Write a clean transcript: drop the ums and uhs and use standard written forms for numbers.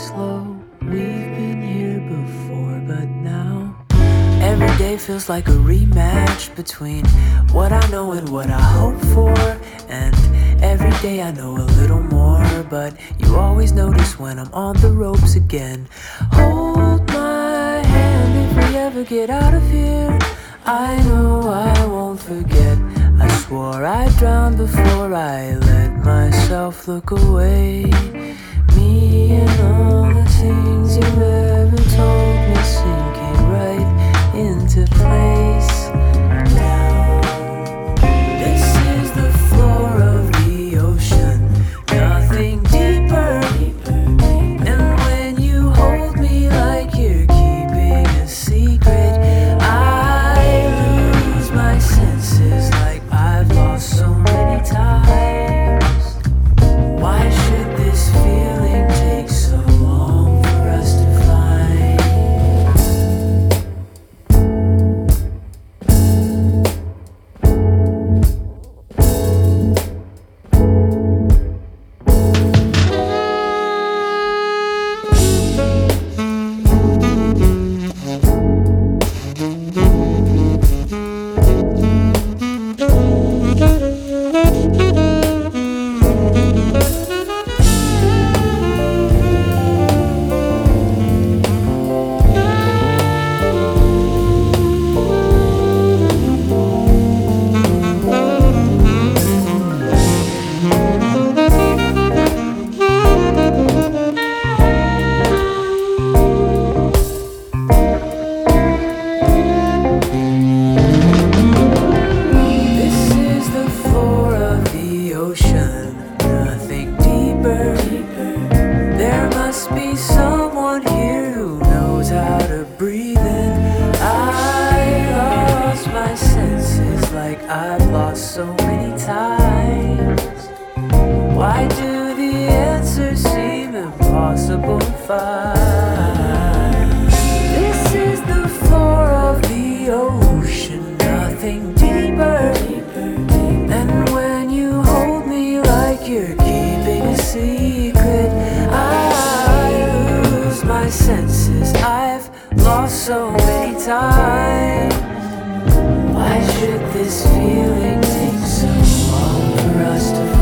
slow. We've been here before, but now every day feels like a rematch between what I know and what I hope for. And every day I know a little more, but you always notice when I'm on the ropes again. Hold my hand if we ever get out of here. I know I won't forget. I swore I'd drown before I let myself look away. Me and all the things you ever told me sinking right into place. Now this is the floor of the ocean, nothing deeper. And when you hold me like you're keeping a secret, I lose my senses like I've lost so many times. Why should this feeling take so long for us to find? Nothing deeper. There must be someone here who knows how to breathe in. I lost my senses like I've lost so many times. Why do the answers seem impossible to find? This is the floor of the ocean, nothing deeper. And when you hold me like you're keeping a secret, I lose my senses. I've lost so many times. Why should this feeling take so long for us to